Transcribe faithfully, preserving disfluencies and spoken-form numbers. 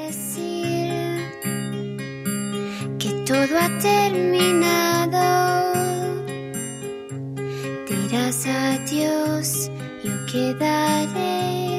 decir que todo ha terminado. Dirás adiós, yo quedaré